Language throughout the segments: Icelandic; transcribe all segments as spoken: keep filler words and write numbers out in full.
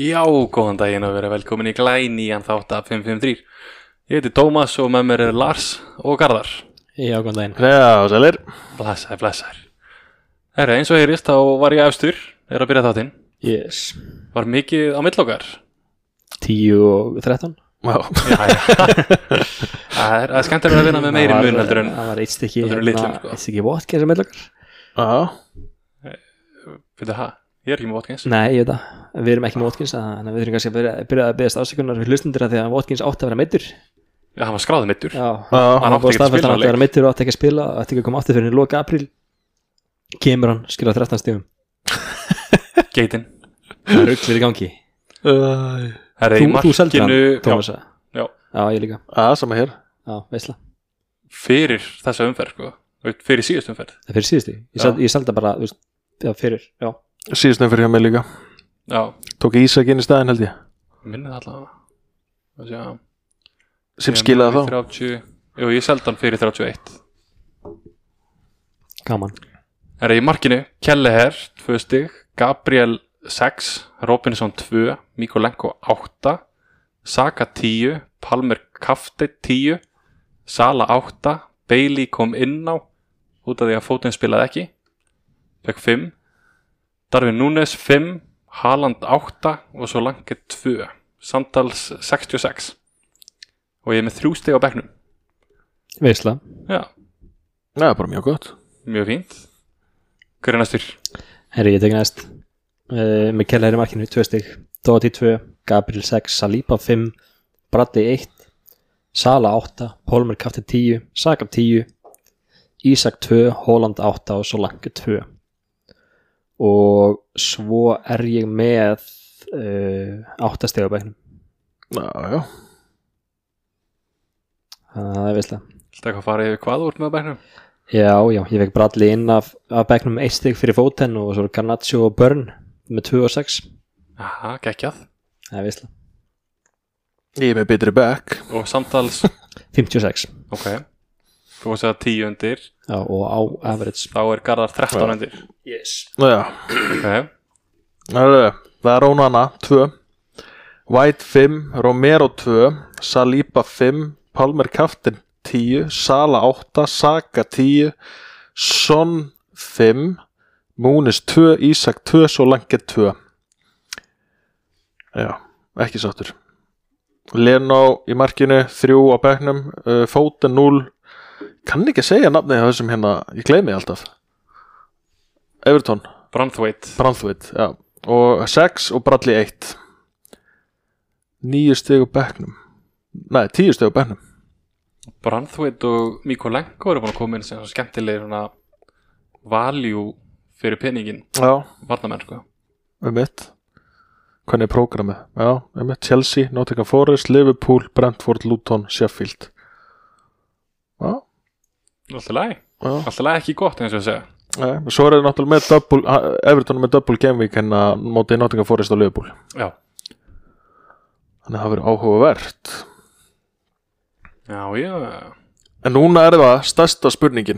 Já, góðan daginn og verið velkomin í glænýjan þátt af fimm fimm þrjú. Ég heiti Tómas og með mér er Lars og Garðar. Já, góðan daginn. Já, sælir. Blessaður, blessaður. Herra, eins og heyrist, þá var ég efstur, er að byrja þáttinn. Yes. Var mikið á milli okkar? tíu og þrettán. Já. Já, já. Það er, er skemmtilega að vinna með meiri mun heldur en það var eitt stykki heldur en litlum, sko. eitt stykki vodka sem meðl okkar. Já. Fyrir það, ég er ekki með Watkins. Nei, ég veit það, við erum ekki með Watkins, þannig að við þurfum kannski að byrja, byrja að beðast ásökunar fyrir hlustundir að því að Watkins átti að vera meiddur. Já, hann var skráðið meiddur. Já, hann átti ekki að spila hann átti að vera meiddur og átti ekki að spila, átti ekki að koma aftur fyrir loka apríl. Kemur hann, skilur á þrettán stigum. Geitin. Það er ruglið í gangi. Uh, Herra, í markinu, Tómas. Já. Já, ég líka. Já, sama hér. Já, veisla. Fyrir þessa umferð, sko. Fyrir síðust umferð. Það fyrir síðustu. Ég, sel, ég selda bara, þú veist, já, fyrir, já. Síðustum fyrir hjá mig líka. Já. Tók Ísak inn í staðinn held ég. Minnið allavega. Já. Sem skilaði þá. þrjátíu. Jú, ég seldi hann fyrir þrjátíu og eitt. Gaman. Það er í markinu, Kelleher tvö stig, Gabriel sex, Robinson tvö, Mikolenko átta, Saka tíu, Palmer Kafte tíu, Sala átta, Bailey kom inn á út af því að Foden spilaði ekki, fekk fimm, Darwin Núñez fimm, Haaland átta og svo Lange tvö, samtals sextíu og sex og ég er með þrjú stig á bekknum. Veisla. Já. Það er bara mjög gott. Mjög fínt. Hver er næstur? Herri, ég tek næst uh, með Kelleher í markinu, tvö stig, Doherty tvö, Gabriel sex, Saliba fimm, Bradley eitt, Sala átta, Palmer Kafte tíu, Saka tíu, Ísak tvö, Haaland átta og svo Lange tvö. Og svo er ég með uh, átta stig á bekknum. Já, já. Það er veisla. Þetta eitthvað farið yfir hvað úr með bekknum? Já, já, ég fekk Bradley inn af, af bekknum eitt stig fyrir Foden og svo Garnacho og Burn með tvö og sex. Aha, geggjað. Það er veisla. Ég er með betri bekk. Og samtals fimmtíu og sex. Ok. Þú var að segja tíu undir. Já, og á average. Þá er Garðar þrettán Já. undir. Yes. Já. Ok. Það er, það er Rónana tvö, White fimm, Romero tvö, Saliba fimm, Palmer Kaftin tíu, Sala átta, Saka tíu, Son fimm, Múnis tvö, Ísak tvö, svo Lange tvö. Já, ekki sáttur. Leno í markinu þrjú á bekknum, uh, Foden núll. Kann ekki að segja nafnið á þessum hérna, ég gleymi alltaf. Everton. Branthwaite. Branthwaite, já. Og sex og Bradley eitt. níu stig á bekknum. Nei, tíu stig á bekknum. Branthwaite og Mikolenko eru búin að koma inn sem skemmtilegir svona value fyrir peningin. Já, Varnamenn, sko. um mitt. Hvernig er prógramið? Já, um mitt. Chelsea, Nottingham Forest, Liverpool, Brentford, Luton, Sheffield. Já. Alltaf læg. Já. Alltaf læg ekki gott eins og að segja. Nei, svo er það náttúrulega með double, Everton með double game week hérna mótið Nottingham Forest og Liverpool. Já. Þannig að það verður áhugavert. Já, já. En núna er það stærsta spurningin.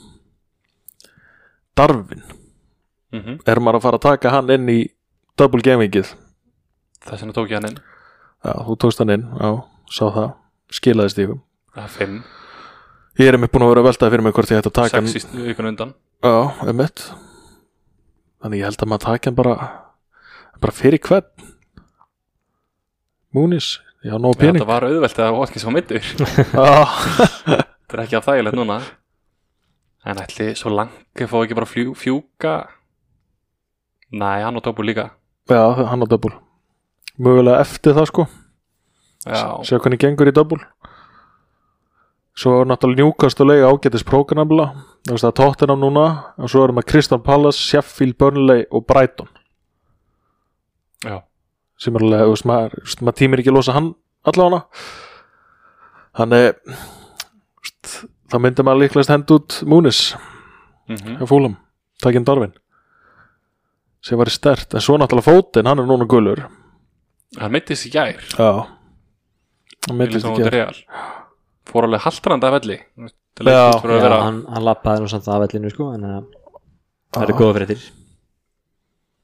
Darwin. Mhm. Er maður að fara að taka hann inn í double game weekið? Þess vegna tók ég hann inn. Já, þú tókst hann inn, já, sá það. Skilaði stígum. Það er fimm. Ég er með búin að vera að veltaði fyrir mig hvort ég ætti að taka hann. Sex í vikun undan. Já, um mitt. Þannig ég held að maður taka hann bara bara fyrir hvern. Múnis. Já, nóg Já, pening. þetta var auðvelt að Watkins var middur. Já. Þetta er ekki að þægilegt núna. En ætli svo Lange fá ekki bara fjú, fjúka. Nei, hann og Dobul líka. Já, hann á double. Mögulega eftir það sko. Já. Sjá hvernig gengur í double. Svo er náttúrulega Newcastle lega ágætis prógramla. Það veist að Tottenham núna. Og svo erum við Crystal Palace, Sheffield, Burnley og Brighton. Já. Sem er alveg, þú veist, maður, maður tímir ekki að losa hann allavega. Þannig, veist, það myndi maður líklegast hend út Múnis. Mhm. Hjá Fulham. Takinn Darwin. Sem var í stert. En svo náttúrulega Foden, hann er núna gulur. Hann meittist í gær. Já. Hann meiddist Í í gær. Real. Fór alveg haltrandi af velli. Já. Já, hann, hann lappaði nú samt af vellinu sko, en uh, það eru góða fréttir.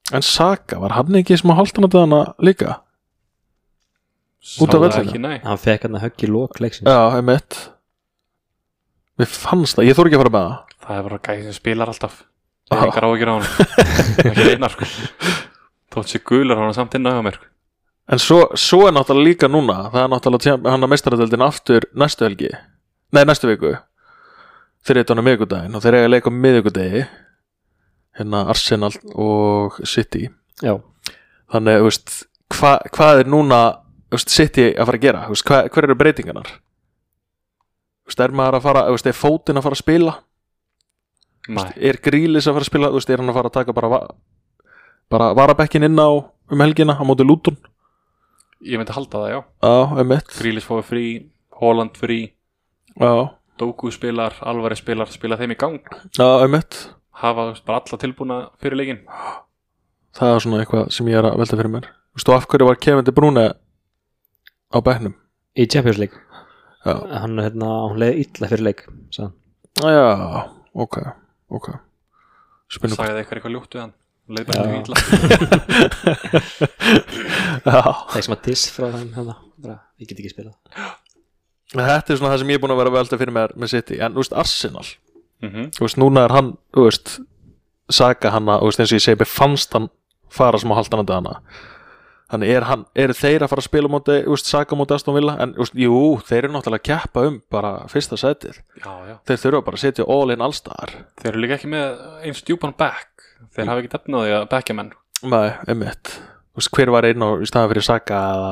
En Saka, var hann ekki sem að halda hann að hana líka? Út af Sá það vellinum? ekki, nei. Hann fekk hann að högg í lók leiksins. Já, einmitt. Mér fannst það, ég þór ekki að fara með það. Það er bara gæði sem spilar alltaf. Já. Það er engar áhyggjur á hann. Ekki einar sko. Þótt sér gulur hann samt inn á mér. En svo, svo er náttúrulega líka núna, það er náttúrulega hann að meistaradeildin aftur næstu helgi. Nei, næstu viku. Fyrir þetta á miðvikudaginn og þeir eiga að leika á miðvikudegi. Hérna Arsenal og City. Já. Þannig, þú veist, hva, hvað er núna, þú veist, City að fara að gera? Þú veist, hva, hver eru breytingarnar? Þú veist, er maður að fara, þú veist, er Foden að fara að spila? Nei. Er Grealish að fara að spila? Þú veist, er hann að fara að taka bara, va bara varabekkin inn á um helgina á móti Luton? Ég myndi halda það, já. Já, einmitt. Grealish fóði frí, Haaland frí, Já, Doku spilar, Alvarez spilar, spila þeim í gang. já, einmitt. Hafa þú veist, bara alla tilbúna fyrir leikinn. Það er svona eitthvað sem ég er að velta fyrir mér. Þú veist, og af hverju var Kevin De Bruyne á bekknum? Í Champions League. Já, Hann, hérna, hann leiði illa fyrir leik, sagði hann. já, ok, ok. Spinnum. Sagði eitthvað eitthvað ljótt við hann. Leið Já. bara mjög illa. Já, Það er sem að diss frá þeim hérna. Bara, ég get ekki spilað. þetta er svona það sem ég er búin að vera að velta fyrir mér með City. En, þú veist, Arsenal. Mhm. Þú veist, núna er hann, þú veist, Saka hana, þú veist, eins og ég segi, mér fannst hann fara sem að halda hann að hana. Þannig er hann, eru þeir að fara að spila móti, þú veist, Saka móti Aston Villa, en, þú veist, jú, þeir eru náttúrulega að keppa um bara fyrsta setið. Já, já. Þeir þurfa bara að setja all in allstaðar. Þeir eru líka ekki með eins djúpan back. Þeir hafa ekki efnað því að backja menn. Nei, einmitt. Þú veist, hver var einn á í staðan fyrir Saka eða,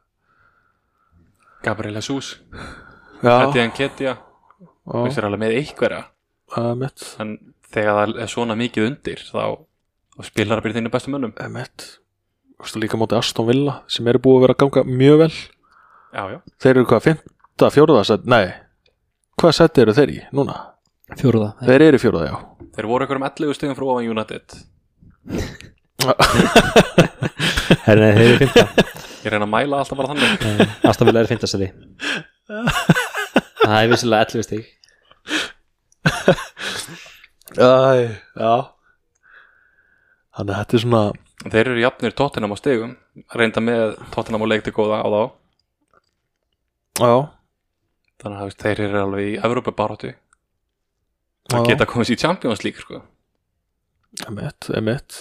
Gabriel Jesus, já, Etienne Ketia, já, þeir eru alveg með einhverja. einmitt, En þegar það er svona mikið undir, þá, þá spilar það byrja þínu bestu mönnum. einmitt. Þú veist, líka móti Aston Villa, sem eru búið að vera að ganga mjög vel. Já, já. Þeir eru hvað, fimmta, fjóruða set, nei, hvað seti eru þeir í núna? Fjóruða. Þeir eru í fjóruða, já. Þeir voru einhverjum ellefu stigum frá ofan United. Herri, þeir eru fymta. Ég reyna að mæla alltaf bara þannig. Aston Villa er fymta seti. Það er vissilega ellefu stig. Æ, já. Þannig að þetta er svona, Þeir eru jafnir Tottenham á stigum, reynda með Tottenham og leikti góða á þá. já, Þannig að þú veist, þeir eru alveg í Evrópubaráttu. Það Já. geta komist í Champions League, sko. emitt, emitt.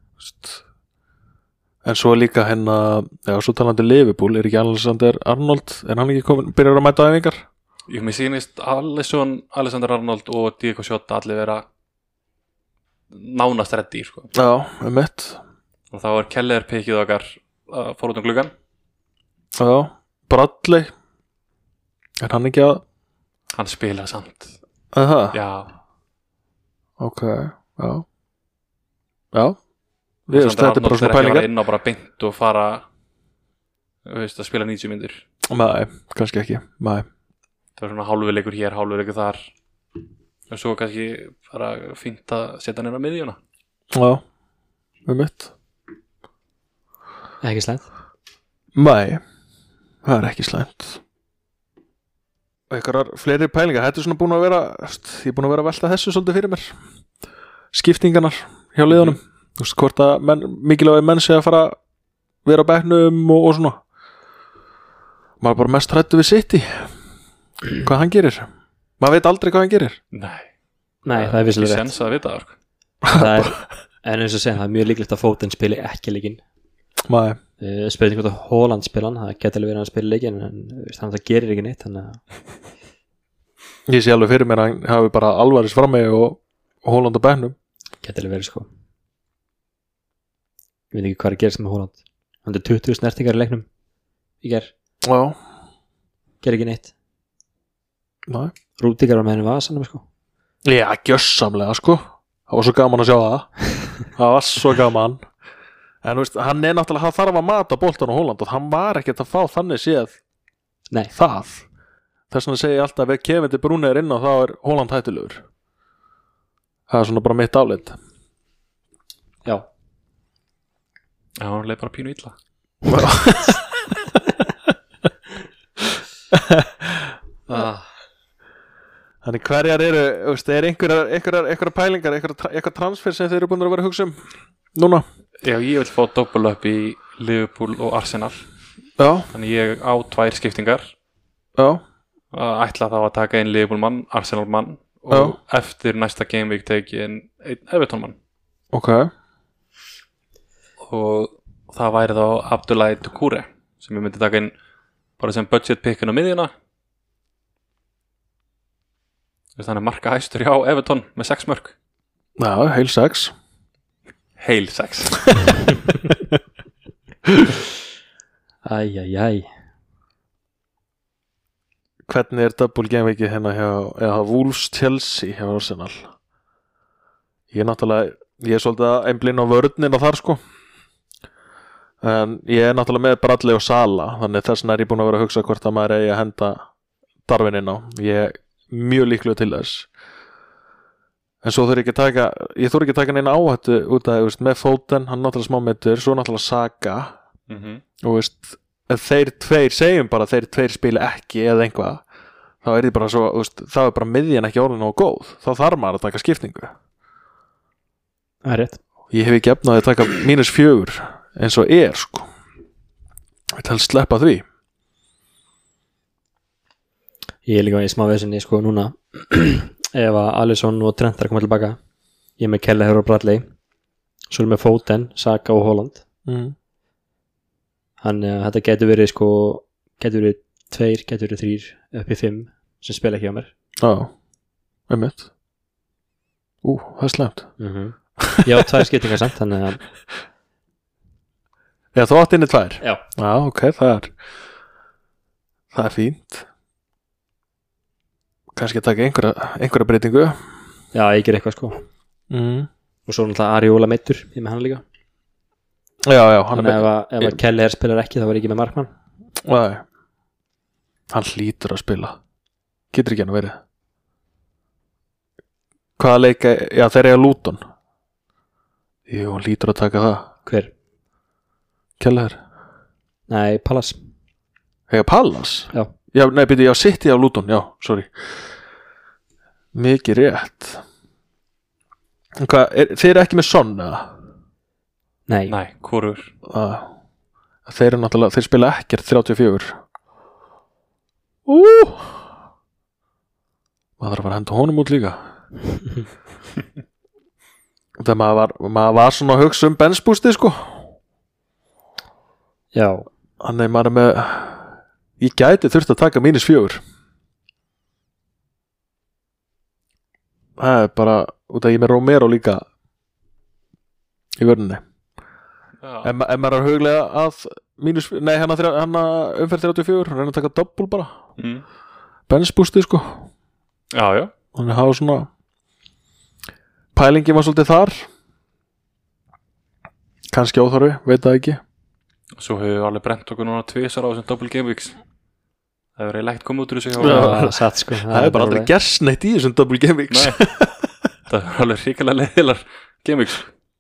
En svo líka hérna, já, svo talandi Liverpool, er ekki Alexander Arnold, er hann ekki komin, byrjar að mæta æfingar? Ég mér sýnist Alisson, Alexander Arnold og Diego Jota allir vera nánast reddi, sko. Já, emitt. Og þá er Keller pikið okkar uh, fór út um gluggan. Já, Bradley, er hann ekki að, Hann spila samt. aha, Já. ok, já, já. Við veist, Alexander þetta er bara Arnold svona er ekki að pælingar. fara inn á bara beint og fara þú veist, að spila níutíu mínútur. Nei, kannski ekki, nei. Það er svona hálfuleikur hér, hálfuleikur þar. Og svo kannski bara fínt að setja hann inn á miðjuna. Já, emitt. Ekki slæmt. Nei, það er ekki slæmt. Og einhverjar fleiri pælingar. Þetta er svona búin að vera, ég er búin að vera að velta þessu svolítið fyrir mér. Skiptingarnar hjá liðunum. Þú veist, hvort að menn, mikilvægi menn sé að fara að vera á bekknum og, og svona. Maður er bara mest hræddur við City. Hvað hann gerir. Maður veit aldrei hvað hann gerir. Nei. Nei, það er Ég vissilega rétt. sens að vita það, sko. Það er, en eins og segja, það er mjög líklegt að Foden spili ekki leikinn. Nei, Uh, spurning hvort að Haaland spila hann, það geti alveg verið að hann spila leikinn, en þú veist, hann það gerir ekki neitt, þannig að ég sé alveg fyrir mér að hann hafi bara Alvarez frammi og, og Haaland á bekknum. geti alveg verið, sko. Ég veit ekki hvað er að gerast með Haaland. Hann er tuttugu snertingar í leiknum í ger, Já, gerir ekki neitt. nei. Rúdíkar var með henni vasanum, sko. Já, gjössamlega sko. Það var svo gaman að sjá það. Það var svo gaman. En þú veist, hann er náttúrulega, hann þarf að mata boltan á Haaland og hann var ekkert að fá þannig séð Nei, það. Þess vegna segi ég alltaf ef Kevin De Bruyne er inn á þá er Haaland hættulegur. Það er svona bara mitt álit. já. Já, hann leið bara pínu illa. Ah. Þannig hverjar eru, þú veist, er einhverjar, einhverjar, einhverjar pælingar, einhverjar, einhverjar transfer sem þeir eru búin að vera að hugsa um núna. Já, ég vil fá doppel upp í Liverpool og Arsenal. Já, Þannig ég á tvær skiptingar. já, Að ætla þá að taka einn Liverpool mann, Arsenal mann og eftir næsta gameweek teki einn einn Everton mann. ok. Og það væri þá Abdoulaye Doucouré sem ég myndi taka inn bara sem budget pickin á miðjuna. Þannig marka hæstur hjá Everton með sex mörk. Já, heil sex. Heil sex. Æj, æj, æj. Hvernig er double game weekið hérna hjá eða Wolves Chelsea hjá Arsenal? Ég er náttúrulega ég er svolítið einblinn á vörnina þar sko, en ég er náttúrulega með Bradley og Sala, þannig þess vegna er ég búin að vera að hugsa hvort að maður eigi að henda Darwin inn á. Ég er mjög líklega til þess, en svo þurfi ekki að taka ég þurfi ekki að taka neina áhættu út af veist, með Foden, hann náttúrulega smá meiddur, svo náttúrulega Saka mm -hmm. og veist ef þeir tveir, segjum bara þeir tveir spila ekki eða einhvað, þá er þið bara svo veist, þá er bara miðjan ekki orðin og góð, þá þarf maður að taka skiptingu. Það er rétt. Ég hef ekki efnaði að taka mínus fjögur eins og er sko, ég tel sleppa því. Ég er líka í smá vesinni sko núna ef að Alisson og Trent er að koma tilbaka, ég er með Kelleher og Bradley, svo er með Foden, Saka og Haaland. mm. Þannig að þetta getur verið sko getur verið tveir, getur verið þrýr upp í fimm sem spila ekki á mér. Já, einmitt. Ú, það er slemt. mm -hmm. Já, tvær skiptingar samt, þannig að Já, þú átt inni tvær. Já, Já, ok, það er það er fínt. Kannski að taka einhverja, einhverja breytingu. já, ég ger eitthvað sko. mm. Og svo náttúrulega Ariola meiddur, ég er með hann líka. Já, já, hann Þannig er ef að, ef að Kelleher spilar ekki þá var ég ekki með markmann. Nei. Hann hlýtur að spila, getur ekki hann að verið. Hvaða leika, já þeir eiga Luton. Jú, hann hlýtur að taka það. Hver? Kelleher. Nei, Pallas. Eiga Pallas? Já. Já, nei, byrju, já, City á Luton, já, sorry. Mikið rétt. En Hvað, er, þeir eru ekki með Son eða? Nei, Nei, hvorur? Ah, þeir eru náttúrulega, þeir spila ekkert þrjátíu og fjögur. Ú maður þarf að fara að henda honum út líka. Það maður var, maður var svona að hugsa um benchbústi sko, já, þannig maður er með ég gæti þurft að taka mínus fjögur. Það er bara út af ég með Romero líka í vörninni. Já. Ef, ma- ef maður er að huglega að mínus, nei hann að umferð þrjátíu og fjögur, reyna að taka doppul bara Mm. benchbústi sko, Já, já. þannig að hafa svona pælingi var svolítið þar, kannski óþarfi, veit það ekki. Svo hefur við alveg brent okkur núna tvisar á þessum double game weeks. Það hefur eiginlega ekkert komið út úr þessu hjá Já. það er satt sko. Það er bara aldrei gerst neitt í þessum double game weeks. Nei. Það er alveg ríkilega leiðilar game weeks.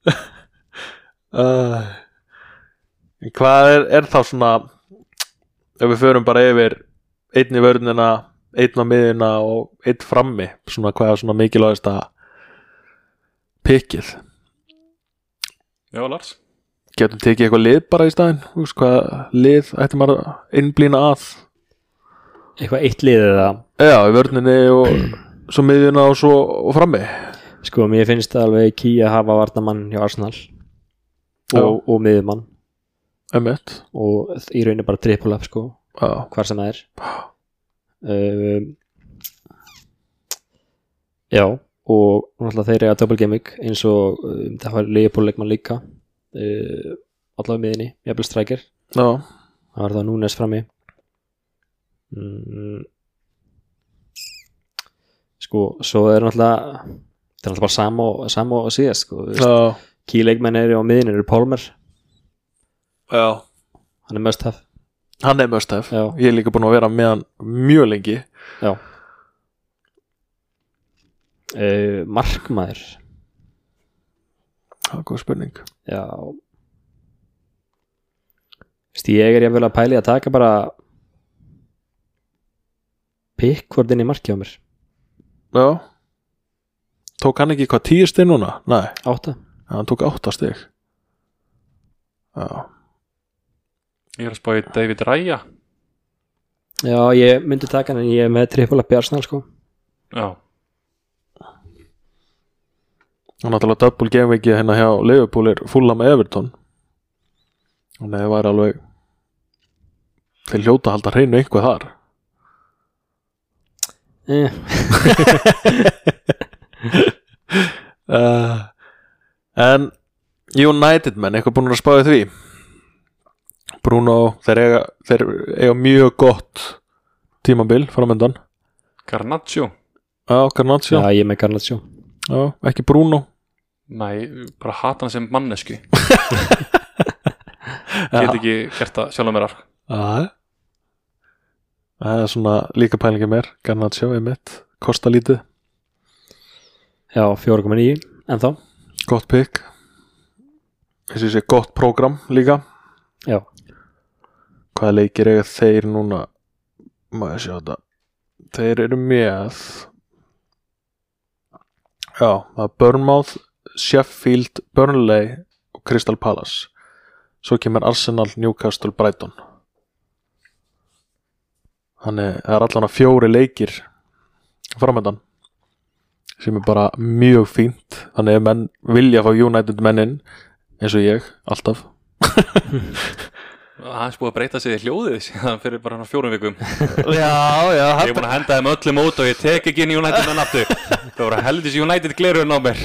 uh, en hvað er, er þá svona ef við förum bara yfir einn í vörnina, einn á miðina og einn frammi, svona hvað er svona mikilvægast að pikkið. Já, Lars. Getum tekið eitthvað lið bara í staðinn, þú veist hvað lið ætti maður að innblína að. Eitthvað eitt liðið það. Já, í vörninni og svo miðjuna og svo og frammi. Sko, mér finnst það alveg key að hafa varnamann hjá Arsenal og, og miðjumann Emmett. og í rauninni bara triple up sko, Já. hvar sem það er. um, Já, og náttúrulega þeir eru að double gaming eins og um, það var Liverpool leikmann líka uh, allavega miðinni, jafnvel striker. Já. Það var það Núnes frammi. mm, Sko, svo er náttúrulega það er náttúrulega bara sama og, sama og síðast sko, Já. kýleikmenn eru á miðinni eru Palmer, Já. hann er must have. Hann er must have. Já. Ég er líka búin að vera með hann mjög lengi. Já. Uh, markmaður. Það er góð spurning. Já. Vist, ég er jafnvel að pæli að taka bara Pickford inn í marki á mér. Já. Tók hann ekki hvað tíu stig núna? Nei, Átta. hann tók átta stig. Já, Ég er að spá í David Raya. Já, ég myndi taka hann en ég er með triple up í Arsenal sko. Já, og náttúrulega double game week hérna hjá Liverpool er Fulham Everton, þannig að það var alveg þeir hljóta að halda hreinu eitthvað þar. eh. uh, en United menn, eitthvað búin að spáði því? Bruno, þeir eiga, þeir eiga mjög gott tímabil framöndan. Garnacho. Já, Garnacho. Já, ég er með Garnacho. Já, ekki Bruno. Nei, bara hata hann sem mannesku. Get ekki gert það sjálf mér ark. Já, það er svona líka pælingi mér. Garnacho er mitt, kosta lítið. Já, fjóra komma níu ennþá. Gott pick. Þessi sé gott prógram líka. Já. Hvaða leikir eiga þeir núna? Má ég sjá þetta. Þeir eru með Já, það er Bournemouth, Sheffield, Burnley og Crystal Palace. Svo kemur Arsenal, Newcastle, Brighton. Þannig það er allan að fjóri leikir framöndan sem er bara mjög fínt. Þannig ef menn vilja fá United mennin eins og ég, alltaf Það er búið að breyta sig í hljóðið síðan fyrir bara hann fjórum vikum. Já, já, Ég er búin að henda þeim öllum út og ég tek ekki inn í United menn aftur. Það voru heldur United glerun á mér.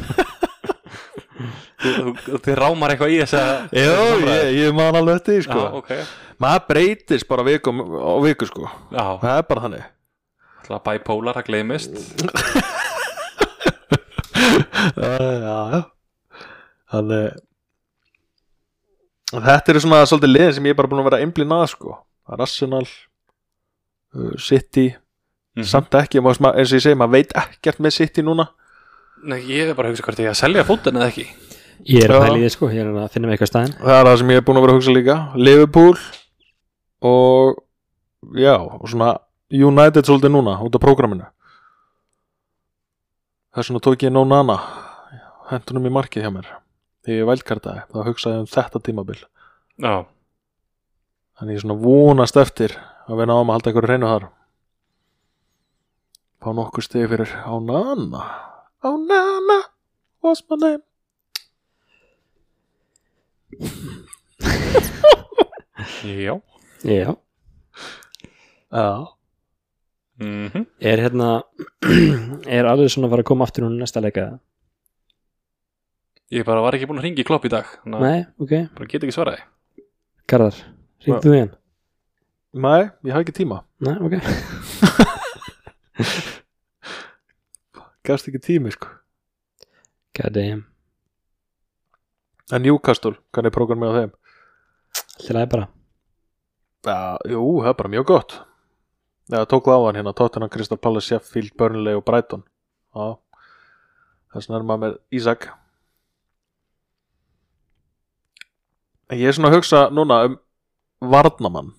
Þú, þú, þið rámar eitthvað í þessa Já, ég, ég man alveg þetta í sko. Já, ok. Maður breytist bara vikum á viku sko. Já, Það er bara þannig. alltaf bipolar að gleymist. Já, já. Þannig þetta eru svona svolítið liðin sem ég er bara búin að vera einblín að sko. Það er Arsenal, uh, City, Mhm. samt ekki, maður, eins og ég segi, maður veit ekkert með City núna. Nei, ég er bara að hugsa hvort ég að selja fótinn eða ekki. Ég er að Já. pæla í því sko, ég er að finna mig eitthvað staðinn. Það er það sem ég er búin að vera að hugsa líka. Liverpool og já, og svona United svolítið núna út af prógraminu. Þess vegna tók ég Nonana, hendunum í markið hjá mér. Þegar ég vældkartaði, þá hugsaði ég um þetta tímabil. Já, Þannig ég svona vonast eftir að við náum að halda ykkur hreinu þar. Fá nokkur stigi fyrir Onana. Onana, what's my name? já. Já. Já. Mhm. Er hérna er alveg svona að fara að koma aftur núna næsta leika? Ég bara var ekki búin að ringa í klopp í dag. Þannig að Nei, ok. bara get ekki svaraði. Garðar, hringdu þú iginn? Nei, ég haf ekki tíma. Nei, ok. Gafst ekki tími, sko. God damn. En Newcastle, hvernig er prógramið á þeim? Til að bara. Já, jú, það er bara mjög gott. Já, tók það á hann hérna, Tottenham, Crystal Palace, Sheffield, Burnley og Brighton. Já, þess vegna er maður með Ísak. Ég er svona að hugsa núna um varnamann.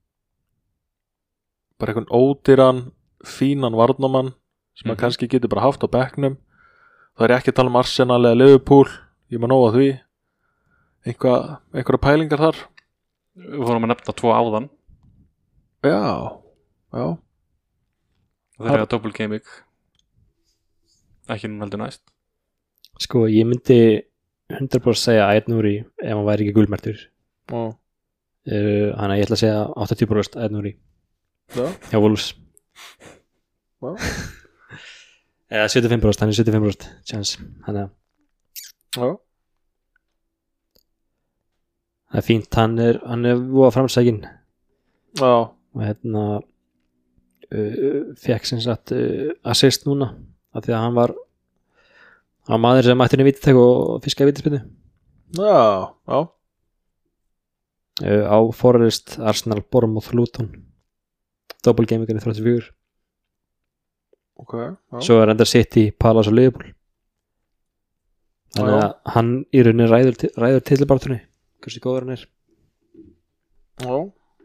Bara einhvern ódýran, fínan varnamann sem maður Mhm. kannski getur bara haft á bekknum. Það er ekki að tala um Arsenal eða Liverpool. Ég maður nóga því. Einhvað, einhverja pælingar þar. Við fórum að nefna tvo áðan. Já, já. Það er að double game week. Ekki núna heldur næst. Sko, ég myndi hundrað prósent segja Ait Nouri ef hann væri ekki gulmertur. Já. Uh, Þannig að ég ætla að segja áttatíu prósent Ait Nouri Já. hjá Wolves. Já. Eða sjötíu og fimm prósent, hann er sjötíu og fimm prósent chance. Þannig að Já. það er fínt, hann er, hann er voða framsækin Já. og hérna uh, fekk sem sagt uh, assist núna af því að hann var hann var maður sem mætti henni vítatek og fiskaði vítaspinnu Já. Já. uh, á Forrest, Arsenal, Bournemouth, Luton double game weekinu þrjátíu og fjögur. Ok. Já. Svo er enda City, Palace og Liverpool þannig Já. að hann í rauninni ræður, ti- ræður titilbartunni hversu góður hann er. Já.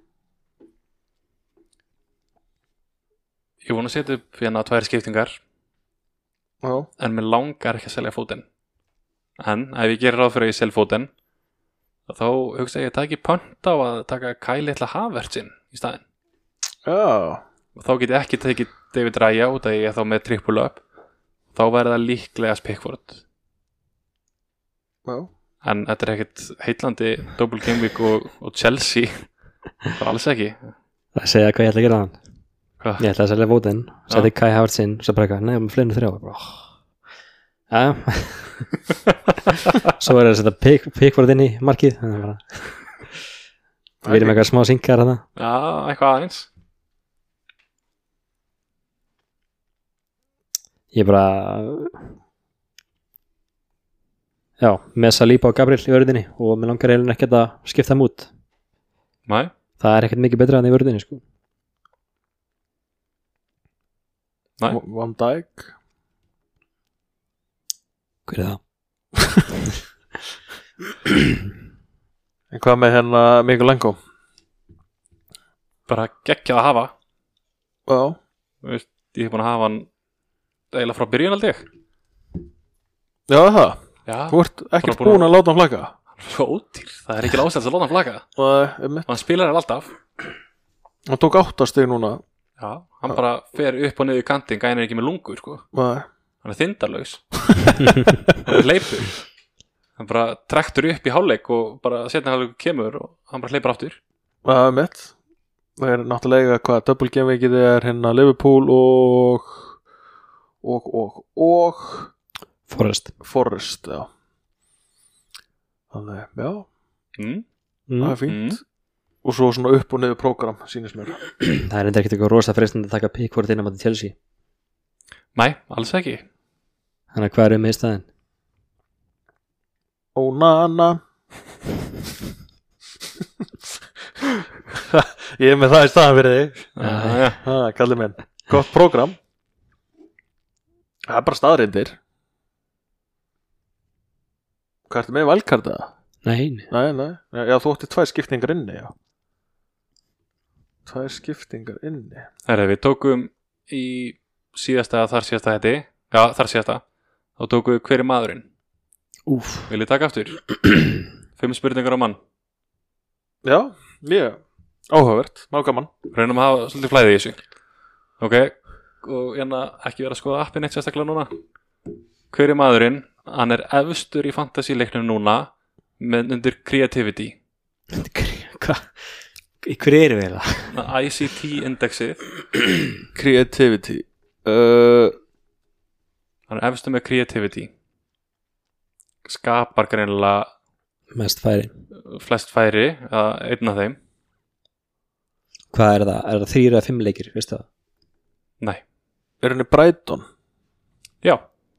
Ég vona að setja upp hérna tvær skiptingar Já. en mér langar ekki að selja fótinn. En ef ég gerir ráð fyrir að ég sel fótinn þá hugsa ég að taka pönt á að taka Kai litla Havertzinn í staðinn. Já, Og þá get ég ekki tekið David Raya út að ég er þá með triple up. Þá væri það líklegast Pickford. já. En þetta er ekkert heitlandi double game week og, og Chelsea. Það er alls ekki. Það segja hvað ég ætla að gera hann. Hvað? Ég ætla að selja Voden, setja Kai Havertz inn, svo bara eitthvað, nei, með fleiri en þrjá. Bara, oh. Já. Svo er það að setja pick, Pickford inn í markið. Þannig að bara, við erum eitthvað smá synkar að það. Já, eitthvað aðeins. Ég bara já, með Saliba og Gabriel í vörðinni og mér langar eiginlega ekkert að skipta þeim út. Nei. Það er ekkert mikið betra enn í vörðinni sko. Nei. Van Dijk. Hver er það? En hvað með hérna Mikkel Lenko? Bara geggjað að hafa. Já. Þú veist, ég hef búin að hafa hann eiginlega frá byrjun aldrei. Já, það. Já. Þú ert ekki Bara búin búin að láta hann flagga. Svo ódýr. Það er ekki ástæðs að láta hann flagga. Nei, einmitt. Og hann spilar hann alltaf. Hann tók áttastig núna. Já. Hann bara fer upp og niður í kantinn, gæðin er ekki með lungur, sko. Nei. Hann er þindarlaus. Hann er hleypur. Hann bara trektur upp í hálfleik og bara setna hálfleik kemur og hann bara hleypur aftur. Það er mitt. Það er náttúrulega hvað double game weekið er hérna Liverpool og og og og Forrest. Forrest, já. Þannig, já, Mm. Mm. það er fínt. Mm. Og svo svona upp og niður prógram, sýnist mér. Það er enda ekkert eitthvað rosa freistandi að taka Pickford inn á móti Chelsea. Nei, alls ekki. Þannig að hvað er um í staðinn? Onana. Ég er með það í staðan fyrir þig. Já, já. Það kallir minn. Gott prógram. Það er bara staðrindir. Hvað ertu með valkarta? Nei, Nei, nei. Já, þú átti tvær skiptingar inni, já. Tvær skiptingar inni. Herra, við tókum í síðasta þar síðasta hætti. Já, þar síðasta. Þá tókum við hver er maðurinn. úf. Vil ég taka aftur? Fimm spurningar á mann. Já, mjög áhugavert, má gaman. Reynum að hafa svolítið flæði í þessu. Ok, og hérna ekki vera að skoða appin eitt sérstaklega núna. Hver er maðurinn? Hann er efstur í fantasy-leiknum núna með undir creativity. Hvað? Hver eru við það? I C T-indexið. Creativity. Uh, Hann er efstur með creativity. Skapar greinilega Mest færi. flest færi, eða einn af þeim. Hvað er það? Er það þrýr eða fimm leikir, veistu það? Nei. er henni Brighton? Já.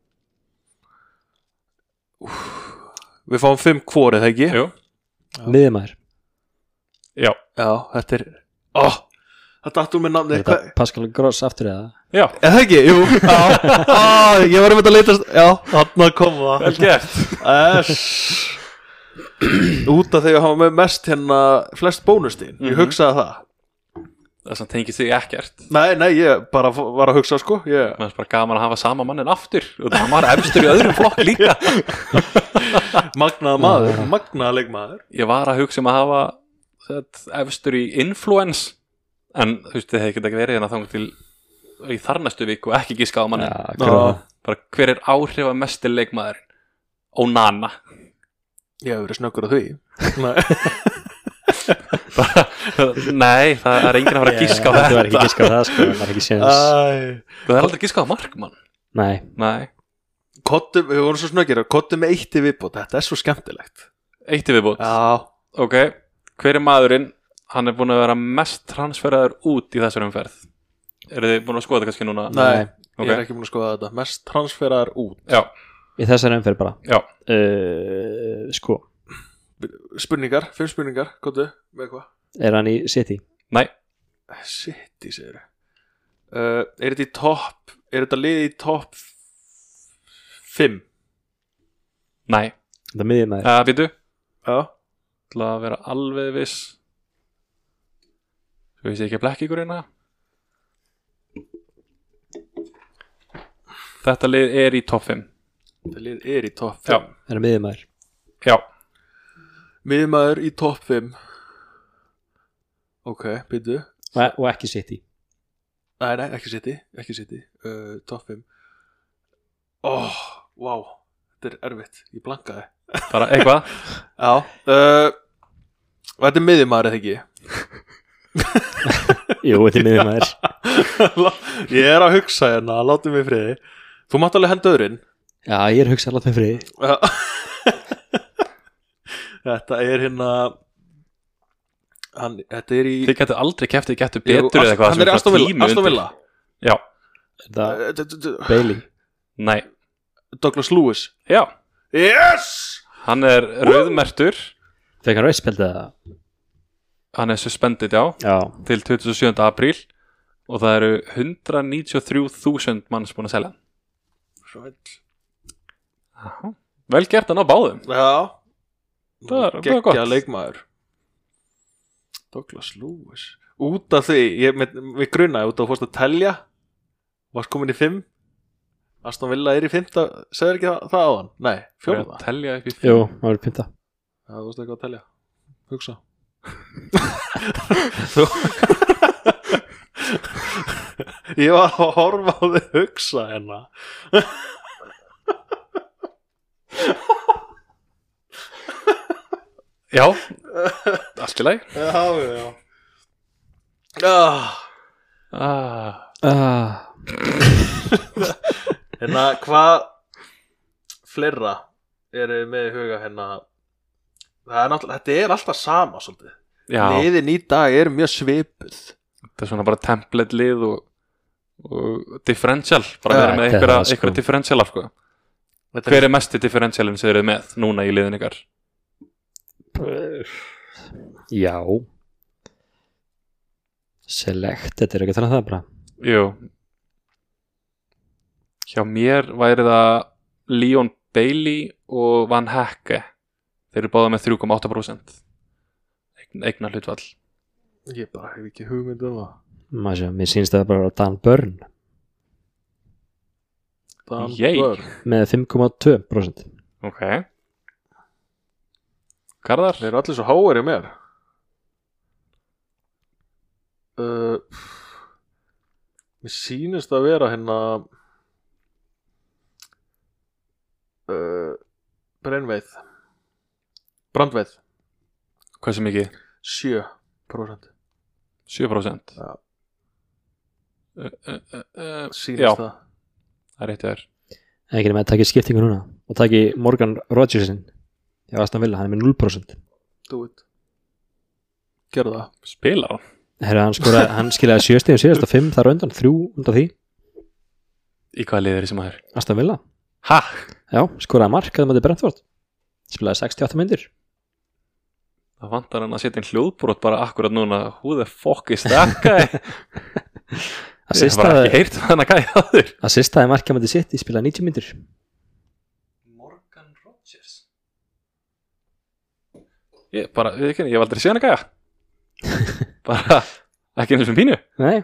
Við fáum fimm hvorið, það ekki? Jú. Miðjumæður. Já. Já, þetta er oh, það datt úr með namni. Er þetta Pascal Gross aftur eða? Já. Er það ekki? Jú. Já. ah, ég var um þetta að leitast. Já, þarna kom það. Vel gert. Æs. Út af því að hafa með mest hérna flest bónustín. Ég Mhm. hugsaði það. Það sem tengið sig ekkert. Nei, nei, ég bara f- var að hugsa sko. Ég... Það er bara gaman að hafa sama mannin aftur og það var efstur í öðrum flokk líka. Magnaða maður, magnaða leikmaður. Ég var að hugsa um að hafa sett, efstur í influence en þú veist, þið hefði ekki verið hérna þangað til í þarnastu viku og ekki giskað á mannin. Já, hver er það? Bara hver er áhrifamesti leikmaðurinn? Onana. Ég hef verið snöggur á því. Nei. Bara, nei, það er enginn að fara að giska á Þetta var ekki þetta. giskað á það sko, það var ekki séns. Æ. Það er aldrei giskað á markmann. Nei, Nei, Kottum, við vorum svo snöggir að kottum með eitt í viðbót. Þetta er svo skemmtilegt. eitt í viðbót. Já. Ok, hver er maðurinn? Hann er búin að vera mest transferaður út í þessar umferð. Eru þið búin að skoða þetta kannski núna? Nei, Ok. ég er ekki búin að skoða þetta. Mest transferaðar út. Já, í þessari umferð bara. já. Uh, sko, Spurningar, fimm spurningar, kottu, með hvað? er hann í City? Nei, City, segir uh, Er þetta í topp, er þetta lið í topp fimm? nei. Þetta er miðjumæður. Það uh, býtu, Já. til að vera alveg viss. Svo veist ég ekki að blekka ykkur eina. Þetta lið er í topp fimm. Þetta lið er í topp Já. fimm. Er hann miðjumæður? Já, Miðmaður í topp fimm. Ok, byrju. og, og ekki City. Nei, nei, ekki City, ekki City. uh, Topp fimm. Oh, wow, þetta er erfitt. Ég blankaði. Bara eitthvað. Já uh, Þetta er miðjumaður eða ekki? Jú, þetta er miðjumaður. Ég er að hugsa hérna, láttu mig í friði. Þú mátt alveg henda öðrinn. Já, ég er hugsað látt með friði. Þetta er hérna hann, Þetta er í Þið getur aldrei keftið getur betur eða eitthvað. Hann er Aston Villa, Aston Villa. Já. Þetta Bailey. Nei. Douglas Lewis. Já. Yes. Hann er rauðmertur. Fekk hann rauðspjaldið það? Hann er suspended, já, Já. til tuttugasta og sjöunda apríl og það eru hundrað níutíu og þrjú þúsund manns búin að selja hann. Svo vel. Aha. Vel gert hann á báðum. Já. Það er- það er gott. Geggja leikmaður. Douglas Lewis. Út af því, ég með, við grunnaði út af fórst að telja. Varst komin í fimm. Aston Villa er í fimmta. Segður ekki það, það á hann? Nei, fjórða. Telja upp í Jú, það var pynta. Já, þú veist ekki að telja. Hugsa. Þú Ég var að horfa á þig hugsa hérna. Já, allt í lagi. Já, já. Ah. Ah. Ah, Hérna, hvað fleira eru með í huga hérna? Það er náttúrulega, þetta er alltaf sama svolítið. Já, Liðin í dag er mjög svipuð. þetta er svona bara template lið og, og differential, bara Já, verið með þetta er einhverja, það, sko. einhverja differentialar sko. Þetta Hver er mesti differentialin sem þið eruð með núna í liðin ykkar? já. Select, þetta er ekki að tala um það bara. Jú. Hjá mér væri það Leon Bailey og Van Hecke. Þeir eru báða með þrjú komma átta prósent eignar hlutvall. Ég bara hef ekki hugmynd um það. Maður sé, mér sýnst það bara Dan Burn Dan Yay. Burn. með fimm komma tvö prósent. Ok. Garðar? Þeir eru allir svo háir í mér. uh, Mér sýnist að vera hérna uh, Brennveið Brandveið Hversu mikið? sjö prósent. sjö prósent. Já. Uh, uh, uh, uh, Sýnist já, það. það er rétt hjá þér. En ekki nema að taka skiptingu núna og taki Morgan Rodgersin hjá Aston Villa, hann er með núll prósent. Do it. Gerðu það. Spilar hann? Herra, hann skoraði, hann skilaði sjö stigum síðast og fimm þar á undan, þrjú undan því. Í hvaða lið er þessi maður? Aston Villa. Ha? Já, skoraði mark að maður Brentford. Spilaði sextíu og átta myndir. Það vantar hann að setja inn hljóðbrot bara akkurat núna. Who the fuck is that guy? Ég hef bara ekki heyrt hann að gæja þaður. Assistaði mark að maður City, spilaði níutíu myndir. Morgan Rodgers. Ég bara, við ekki, ég hef aldrei séð hann að gæja. Bara ekki einu sem pínu. Nei,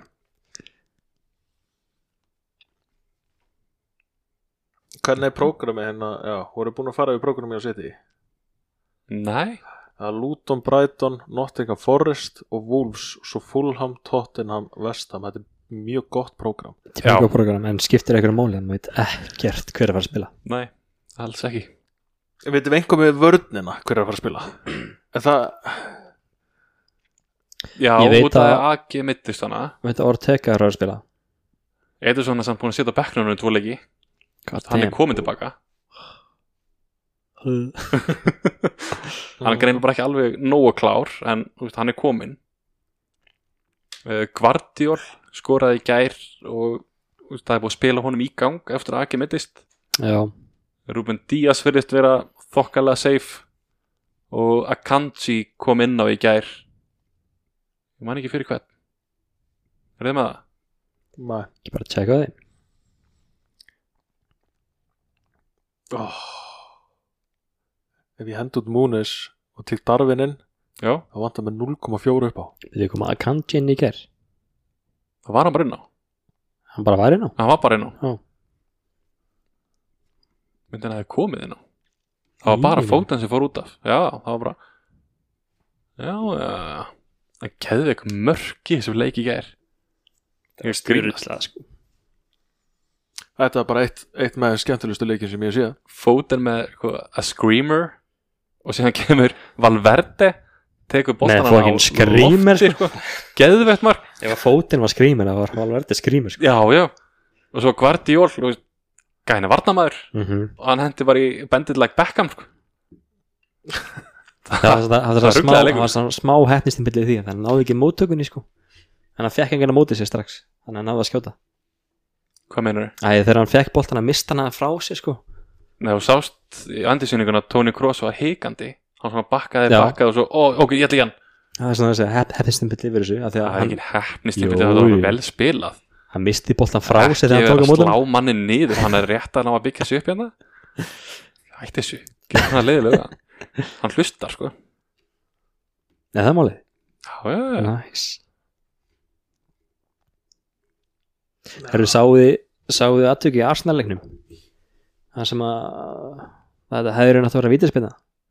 Hvernig er prógramið hérna? Já, voru búin að fara við prógramið á City? Nei. Það er Luton, Brighton, Nottingham Forest og Wolves, svo Fulham, Tottenham, West Ham. Þetta er mjög gott prógram. Já. tíma program, en skiptir einhverju máli, en maður veit ekkert hver er að fara að spila. Nei, alls ekki. Veitum við einhver með vörnina hver er að fara að spila? Er það... Já, Ég veit út af að- að A G mittist hana. Veit að Ortega er að fara að spila. Ederson er samt búin að setja á bekknum um tvo leiki. God Hann er damn. komin tilbaka. Hann er greinilega bara ekki alveg nógu klár, en þú veist, hann er komin. uh, Guardiol skoraði í gær og þú veist, það er búið að spila honum í gang eftir að A G mittist. Já, Ruben Díaz virðist vera þokkalega safe og Akanji kom inn á í gær. Ég man ekki fyrir hvern. Er þið með það? Nei. ekki bara að tjekka því. Oh. Ef ég hendi út Múnis og til Darwinin, Já, þá vantar með núll komma fjögur upp á. Við komum að Akanji inn í ger. það var hann bara inn á. Hann bara var inn á. Hann var bara inn á. Já. Myndin að það hefði komið inn á. Það var bara Í- fótan sem fór út af. Já, það var bara Já, já Það keði ekki mörki sem leik í gær Það er skrýmast sko. Þetta var bara eitt, eitt með skemmtilegustu leikin sem ég sé Foden með sko, a screamer og síðan kemur Valverde tekur boltan Nei, fucking screamer, sko. Geðveitt mark Ef að fótinn var skrýmur það var alveg verið skrýmur sko. Já, já og svo Guardiol gæna varnamaður mm -hmm. og hann hendi bara í bendit like Beckham sko. Það var það, það, það smá, ruglaði leikur. það var svona smá hefnistinbillið því að það náði ekki móttökunni sko. en hann fekk engan að móti sér strax þannig að hann náði að skjóta Hvað meinur þau? Æ, þegar hann fekk boltan að mista hana frá sér sko. Nei, þú sást í andisýninguna að Toni Kroos var hikandi hann svona bakkaði, Já. bakkaði og svo, ó, ok, ég ætla í hann Það er svona þessi hef, hefnistinbillið yfir þessu að því að Það er hann, ekki hefnist Jú, það var jú. vel spilað hann misti boltan frá sér þegar Ekki hann tók á að mótum slá mannin niður hann er rétt að ná að byggja sig upp hérna Hætti þessu, getur hann að leiðilega Hann hlustar sko Nei, það er málið Já, já, já Nice Herru, sáuði sáuði aðtöki í Arsenal-leiknum það sem að það hefði raun að þóra vítaspinna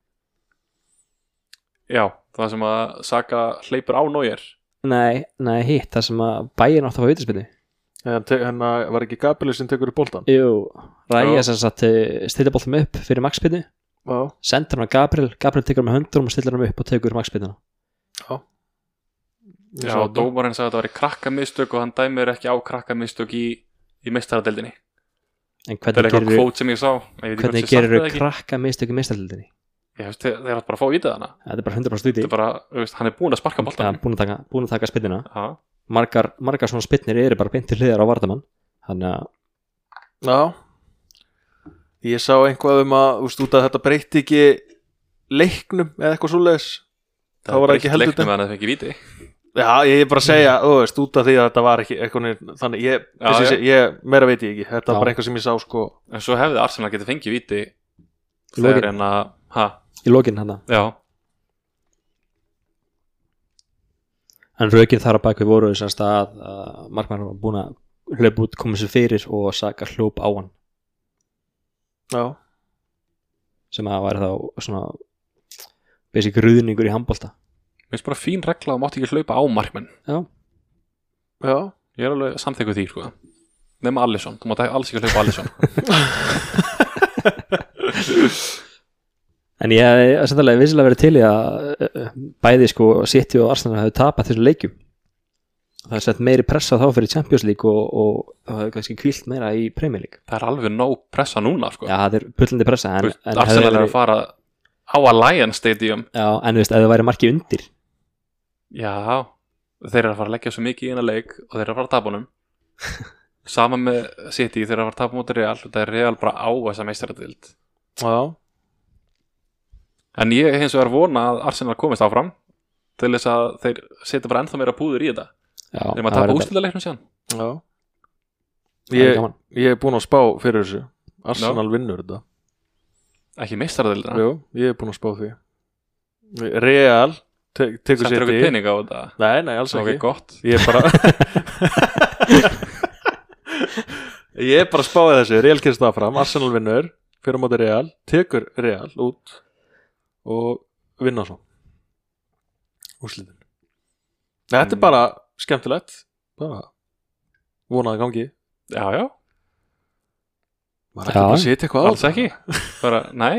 Já, það sem að Saka hleypur á Neuer Nei, nei, hitt, það sem að Bayern átti að fá vítaspinnu En hérna var ekki Gabriel sem tekur í boltan Jú, Ræja Já. sem sagt stilla boltum upp fyrir Max-spinnu Já, sendur hann að Gabriel, Gabriel tekur hann með höndur og stillar hann upp og tekur Max-spinnuna já Ég Já, sá þetta. dómarinn sagði að það var í krakkamistök og hann dæmir ekki á krakkamistök í, í meistaradeldinni En Það er hvernig eitthvað gerir kvót sem ég sá Ég veit ekki hvort hvernig sé satt gerir eða ekki. krakka mistök í meistarlildinni? Ég veist, þeir þeir átt bara að fá vítið hana Þetta er bara hundrað prósent Þetta úti er bara, þú veist, hann er búinn að sparka ja, boltan búin, að taka, búin að taka spinnina Já, margar, margar svona spinnir eru bara beint til hliðar á vardamann þannig að Já Ég sá einhvað um að úst, út að þetta breytti ekki leiknum eða eitthvað svoleiðis þá var það ekki heldur leiknum að það fengi víti Já, ég er bara að segja, þú veist, út af því að þetta var ekki eitthvað þannig, ég, Já, þessi, já. ég, ég meira veit ég ekki, þetta Já. var bara eitthvað sem ég sá sko, En svo hefði Arsenal getið fengið víti Í þegar lokin. en að, ha, í lokin hann já en rökin þar á bakvið voru þess að uh, markmann var búin að hlaupa út koma sér fyrir og Saka hljóp á hann já, sem að væri þá svona basic ruðningur í handbolta Mér finnst bara fín regla og mátti ekki hlaupa á markmenn Já, já, Ég er alveg samþykkuð því, sko Nefna Alisson, þú mátti alls ekki hlaupa á Alisson en ég hef sannlega vissilega verið til í að uh, bæði sko City og Arsenal hefði tapað þessu leikjum það er sett meiri pressa þá fyrir Champions League og, og það hefði kannski kvílt meira í Premier League Það er alveg nóg pressa núna, sko Já, það er pullandi pressa en, Þú veist, en hefði Arsenal er verið- að fara á Allianz Stadium Já, en þú veist, ef það væri markið undir Já, þeir eru að fara að leggja svo mikið í eina leik og þeir eru að fara að tapa honum Sama með City, þeir eru að fara að tapa móti Real Það er Real bara á þessa meistaradild já En ég hins vegar vona að Arsenal komist áfram til þess að þeir setja bara ennþá meira púður í þetta Já, Þeir maður það tapa væri úrslitaleiknum síðan Já það væri Ég, gaman. ég er búin að spá fyrir þessu Arsenal vinnur þetta Ekki meistaradildina Jú, ég er búin að spá því Real te tekur Settur sér okkur pening á þetta Nei, nei, alls Ok, ekki gott Ég er bara Ég er bara að spáði þessu Real kemst það fram, Arsenal vinnur fyrir á móti Real, tekur Real út og vinna svo úrslitin Þetta er bara skemmtilegt bara vonaði gangi Já, já, Var ekki Já. bara að setja eitthvað á alls ekki Bara, nei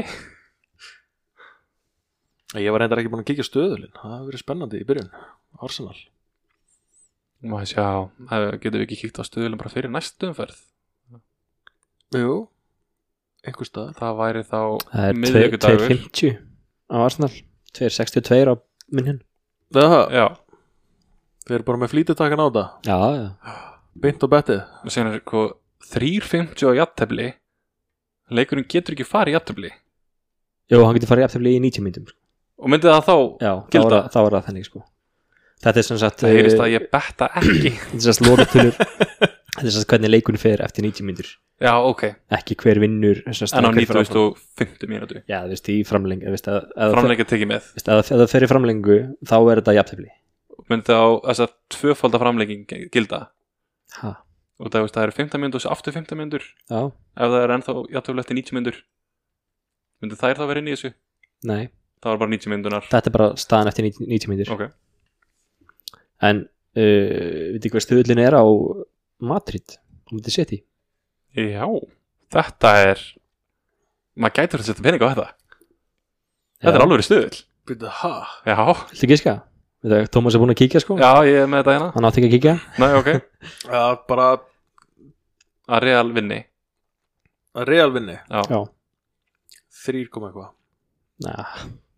Ég var reyndar ekki búin að kíkja á stöðulinn Það hefur verið spennandi í byrjun Arsenal Má ég sjá, eh, getum við ekki kíkt á stöðulum bara fyrir næstu umferð Jú, einhver stað Það væri þá Það er miðvikudagur tvö fimmtíu á Arsenal tvö sextíu og tvö á minn Það, Já, við erum bara með flýtitakan á þetta Já, já Beint og bettið og síðan er eitthvað þrjú fimmtíu á jafntefli Leikurinn getur ekki farið í jafntefli Jú, hann getur farið eftir í níutíu mínútum sko. Og myndi það þá Já, þá Gilda? er það- þá er það þannig sko. Þetta er sem sagt Það heyrist eh, að ég betta ekki Þetta er sem sagt lokatölur Þetta er sem sagt hvernig leikunni fer eftir níutíu mínútur Já, ok, Ekki hver vinnur sem sagt, en á hver fer nítugasta áfram. og fimmtu mínútu Já, þú veist, í framlengu Ef það Framleika tekið með Veist, ef það fer í framlengu þá er þetta jafntefli Myndi þá þess að tvöfalda framleiking gilda ha, Og það, veist, það eru fimmtán mínútur og svo aftur fimmtán mínútur já, Ef það er ennþá jafntefli eftir níutíu mínútur Myndi þær þá vera inn í þessu nei Það var bara níutíu myndunar. Þetta er bara staðan eftir níutíu mínútur. Ok. En uh, veit ekki hvað stöðlinn er á Madrid á móti City? Já, þetta er maður gætur að setja pening á þetta. Þetta er alveg stuðull. Byrðu, ha? Já, Viltu giska? Veit ekki, Tómas er búinn að kíkja sko. já, ég er með þetta hérna. Hann átti ekki að kíkja. Nei, ok. Já, bara Að Real vinni. að Real vinni Já. Já. þrjú komma eitthvað. Nah.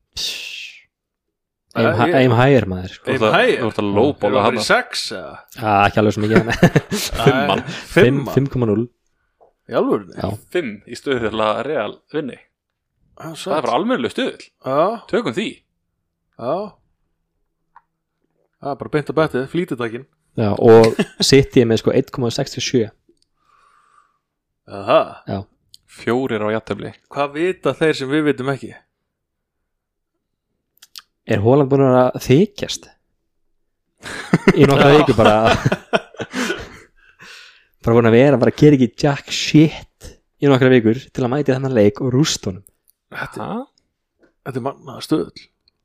Nei, Aim, hi- ég- aim higher maður sko. Aim Þú ert að- higher? Þú ert að lowballa Það var hana. í sex eða? ah, Ekki alveg svo mikið hann. Fimman. Fimman? fimm komma núll. Í alvörinni? Já. Fimm í stuðull að Real vinni. Já, Það er bara almennileg stuðull. Já, Tökum því. já. Það er bara beint að betið, flýtudaginn. Já, og City er með sko eitt komma sextíu og sjö. Aha. Já. Fjórir á jafntefli. Hvað vita þeir sem við vitum ekki? Er Haaland búinn að þykjast? Í nokkra viku bara bara búinn að vera bara að gera ekki jack shit í nokkra vikur til að mæti þennan leik og rúst honum. Þetta, Ha? þetta er mannaða stöðl.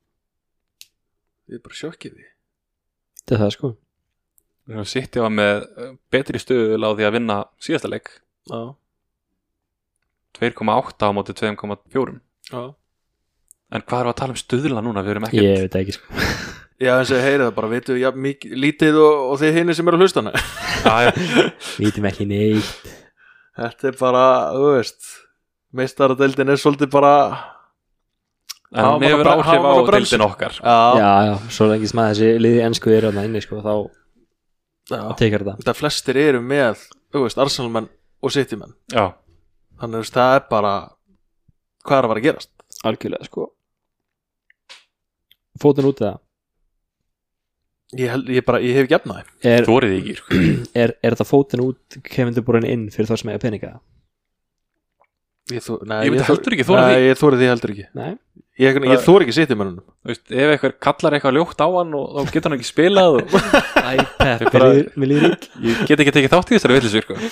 Ég er bara sjokkið því. Þetta er það sko. Nú sitt ég var með uh, betri stuðull á því að vinna síðasta leik. Já, tvö komma átta á móti tvö komma fjögur. já. En hvað erum við að tala um stuðla núna? Við erum ekkert. Ég veit það ekki sko. Já, eins og ég heyri það bara, veitum við, já, mikið, lítið og, og þið hinni sem eru að hlusta hana. Já, já. Vítum ekki neitt. Þetta er bara, þú veist, meistaradeildin er svolítið bara, En Hafa við maður hefur bara- áhrif hafa á maður bara deildin okkar. já, Já, já, svo lengi sem að þessi liði ennsku eru þarna inni sko, þá já. tekar þetta. Þetta flestir eru með, þú veist, Arsenalmenn og Citymenn. Já. Þannig, þú veist, það er bara, hvað er að fara að gerast? Algjörlega sko. Fótinn út eða? Ég, held, ég, bara, ég hef ekki efnaði. Er, Þú orðið ekki, sko. er, er þetta fótinn út Kevin De Bruyne inn fyrir þá sem eiga peninga? Ég, þó, nei, Ég myndi þor- heldur ekki þora Nei, því. ég þóri því heldur ekki. Nei. Ég, ég þóri ekki Citymennunum. Þú veist, ef eitthvað kallar eitthvað ljótt á hann og þá getur hann ekki spilað og Æ, Pep, bara- mér líður- mér líður illa. ég get ekki tekið þátt í þessari villisvík, sko.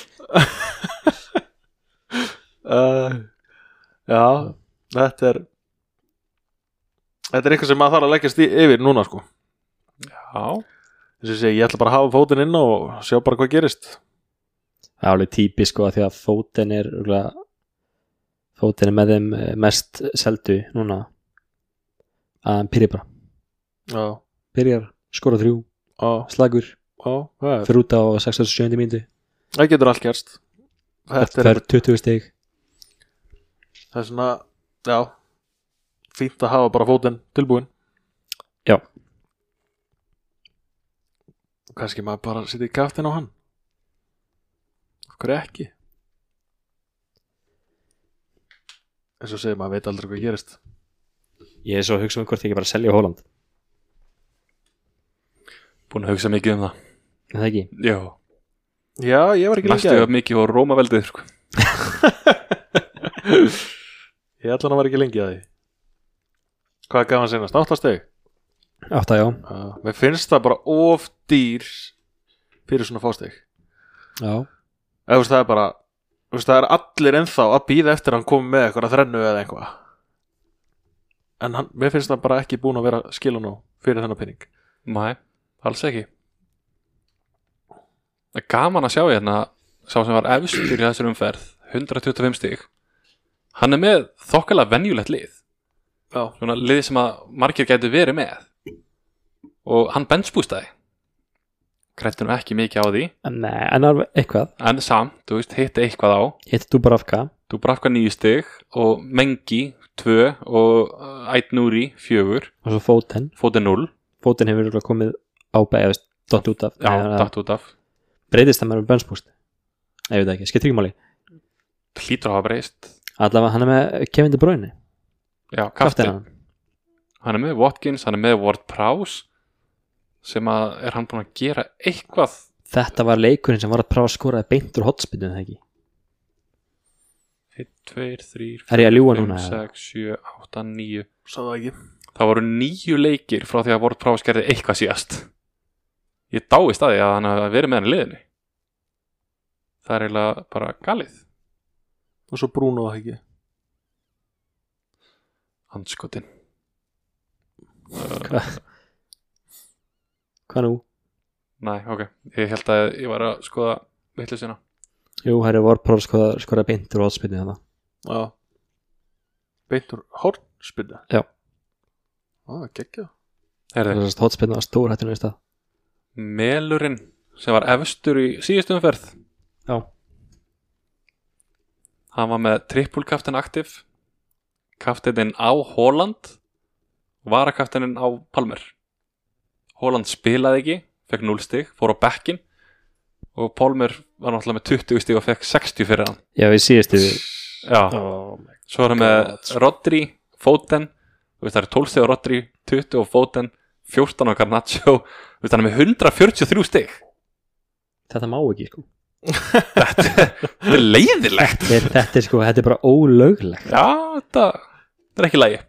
Uh, já, þetta er, þetta er eitthvað sem maður þarf að leggjast í, yfir núna, sko. Já. Þess að segja, ég ætla bara að hafa fótinn inn og sjá bara hvað gerist. Það er alveg típisk sko að því að fótinn er örugglega- fótinn er með þeim eh, mest seldu núna að hann byrja bara Já, byrjar, skora þrjú, já, slagur já, það er- fyrir út á sextíu og sjö mínútu, það getur allt gerst. Þetta er, fer tuttugu stig. það er svona, já, fínt að hafa bara fótinn tilbúin. Já. Kannski maður bara setja í kaftin á hann. Okkur ekki. En svo segir maður, veit aldrei hvað gerist. Ég er svo að hugsa um hvort ég ekki bara selja Haaland. Búin að hugsa mikið um það. Er það ekki? Já. Já, ég var ekki lengi Næstu að að mikið á Rómaveldið, sko. Ég ætla hann að vera ekki lengi að því. Hvað gaf hann senast? Áttasteg? Átta, já. Uh, mér finnst það bara of dýr fyrir svona fásteg. Já. Eða þú veist, það er bara, þú veist, það er allir ennþá að býða eftir að hann komi með eitthvað að þrennu eða eitthvað. En hann, mér finnst það bara ekki búin að vera skilun á fyrir þennan penning. Nei, alls ekki. Það er gaman að sjá hérna sá sem var efstur í þessari umferð hundrað tuttugu og fimm stig. Hann er með þokkalega venjulegt lið. Já. Svona lið sem að margir gætu verið með. Og hann benchbústaði. Krætti nú ekki mikið á því. Nei, en alveg eitthvað. En samt, þú veist, hitti eitthvað á. Hitt Dubravka. Dubravka níu stig og Mengi tvö og Ait Nuri fjögur. Og svo Foden. Foden núll. Foden hefur örugglega komið á beigja, veist, dott út af. Já, Nei, datt út af. Breytist það með benchboost? Ég veit það ekki, skiptir ekki máli. Hlýtur að hafa breyst. Allavega hann er með Kevin De Bruyne. Já, Kaftin kaftin. Hann er með Watkins, hann er með Ward-Prowse sem að er hann búin að gera eitthvað. Þetta var leikurinn sem var að prófa að skora beint úr hotspinnu, það ekki? einn, tveir, þrír, Er ég að ljúga núna, eða? sex, sjö, átta, níu. Sá það ekki. Það voru níu leikir frá því að Ward-Prowse gerði eitthvað síðast. Ég dáist að því að hann hafi verið með hann í liðinu. Það er eiginlega bara galið. Og svo Bruno það ekki. Andskotin. Hvað Hvað nú? Nei, ok, ég held að ég var að skoða vitleysina. Jú, Harry Ward-Prowse skora, skora beintur og hótspinni þarna. Já. Beintur hornspinnu? Já. Á, geggjað. Herði, Hótspinni var stór hættinu í stað. Melurinn sem var efstur í síðustu umferð, Já. hann var með trippulkaftin aktiv, kaftinin á Haaland, varakaftininn á Palmer. Haaland spilaði ekki, fekk núll stig, fór á bekkinn og Palmer var náttúrulega með tuttugu stig og fekk sextíu fyrir hann. Já, við síðustu Já, oh, svo er hann með Rodri, Foden, það er tólf stig á Rodri, tuttugu á Foden, fjórtán á Garnacho, hann er með hundrað fjörutíu og þrjú stig. Þetta má ekki sko. Þetta þetta er leiðilegt. Þetta, þetta er sko, þetta er bara ólöglegt. Já, þetta, þetta er ekki lægi.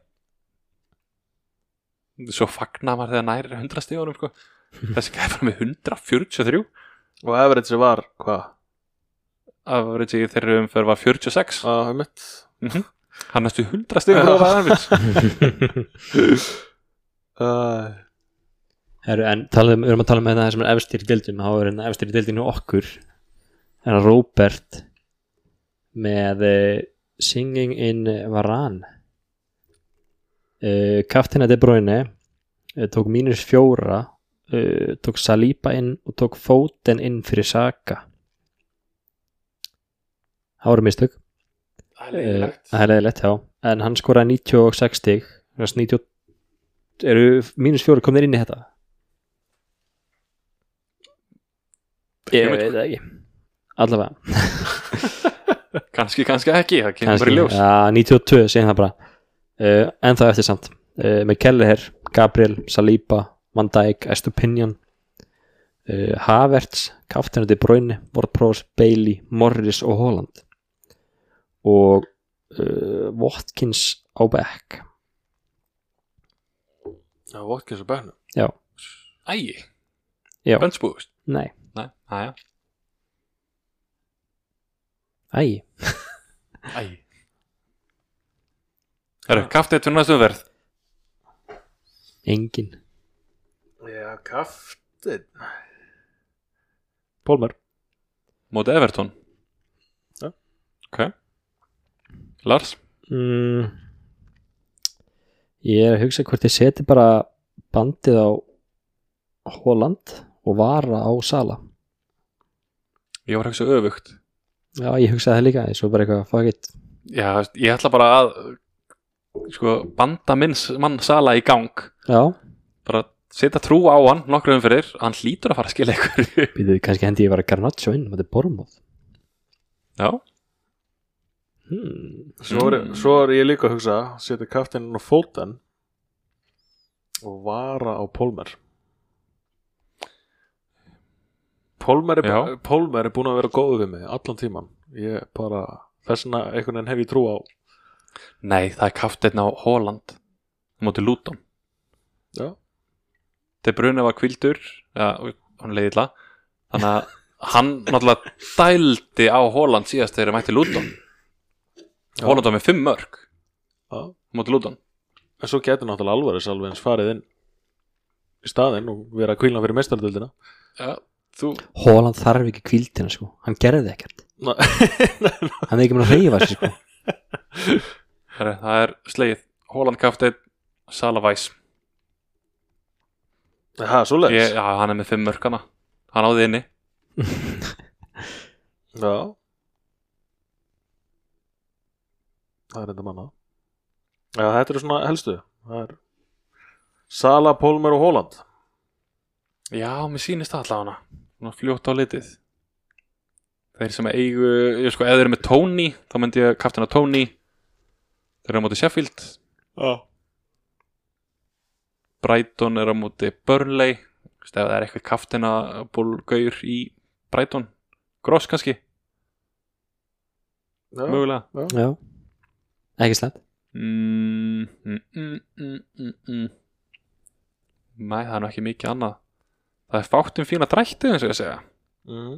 Svo fagnar maður þegar nær hundrað stigunum sko. Þessi gæði með hundrað fjörutíu og þrjú. Og average var, hvað? Average í þeirri umferð var fjörutíu og sex. Á, um mitt. Mm-hmm. Hann næstu hundrað stigum frá average. uh, Heru, En talum, við erum að tala með það sem er efstir í deildinu. Þá er hérna efstir í deildinu okkur. Það er Róbert með uh, Singing in Varane. Uh, Kaftina De Bruyne uh, tók mínus fjóra, uh, tók Saliba inn og tók Foden inn fyrir Saka. Það voru mistök. Það er leiðilegt. Það er leiðilegt, já. En hann skoraði níutíu og sex stig. níutíu, eru mínus fjóra komnir inn í þetta? Ég veit það ekki. Allavega. Kannski, kannski ekki. Það kemur bara í ljós. Já, níutíu og tvö segir það bara. Uh, en það eftir samt. Uh, með Kelleher, Gabriel, Saliba, Van Dijk, Estupinian, uh, Havertz, Kaftina De Bruyne, Ward-Prowse, Bailey, Morris og Haaland. Og uh, Watkins á bekk. Já, Watkins á bekknum. Já. Æi. Já. Bensbúist. Nei. Nei, aðja. Æ. Æi. Herru, kaftið fyrir næstu umferð. Engin. Já, kaftin. Palmer. Móti Everton. Já. Ok. Lars. Mm. Ég er að hugsa hvort ég seti bara bandið á Haaland og vara á Sala. Ég var að hugsa öfugt. Já, ég hugsaði það líka, svo bara eitthvað fuck it. Já, ég ætla bara að sko, banda minns mann Sala í gang. Já. Bara setja trú á hann nokkru umferðir. Hann hlýtur að fara að skila ykkur. Býðu, kannski hendi ég var að Garnacho inn, þetta er Bournemouth. Já. Hmm. Svo er, Mm. svo er ég líka að hugsa setja kaftinin á Foden og vara á Palmer. Palmer er, Já. ba- Palmer er búin að vera góðu við mig allan tíman. Ég bara, þessna einhvern veginn hef ég trú á. Nei, það er kaftið á Haaland. Móti Luton. Já. De Bruyne var hvíldur. Já, hann leiði illa. Þannig að hann náttúrulega dældi á Haaland síðast þegar hann mætti Luton. Já. Haaland var með fimm mörg Já. móti Luton. En svo getur náttúrulega Alvarez alveg eins farið inn í staðinn og vera að kvílna fyrir meistaradeildina. Já, þú Haaland þarf ekki hvíldina sko, hann gerði ekkert. Nei. Hann er ekki með að hreyfa sig sko. Herri, það er slegið. Haaland kaftið, Sala Væs. Það er svo leiðis. Já, hann er með fimm mörg hana. Hann áði inni. Já. Það er enda manna. Já, þetta eru svona helstu. Það er Sala, Palmer og Haaland. Já, mér sýnist það allavega hana. Svona fljótt á litið. Þeir sem eigu, ég sko, ef þeir eru með Tony, þá myndi ég kaftina Tony. Þeir eru á móti Sheffield. Já. Brighton er á móti Burnley. Ef það er eitthvað kaftina bólgaur í Brighton. Gross kannski, Já. mögulega. Já, ekki slett. Mm, mm, mm, mm, mm, mm. Nei, það er nú ekki mikið annað. Það er fátt um fína drætti, eins og ég að segja. Mm.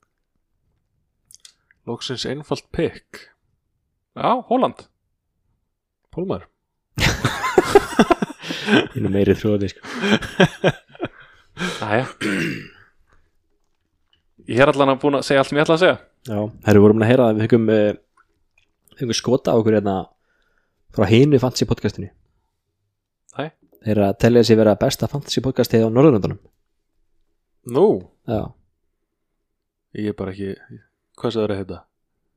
Loksins einfalt pick. Já, Haaland. Palmer. Innu meiri þróði sko. Æja Ég er allan að búin að segja allt sem ég ætla að segja. Já, herru, vorum að heyra að við fengum uh, fengum skota á okkur hérna frá hinu fantasy podcastinu. Nei. Þeir eru að telja sig vera besta fantasy podcastið á Norðurlöndunum. Nú, Já, ég er bara ekki hvað sem það er að heita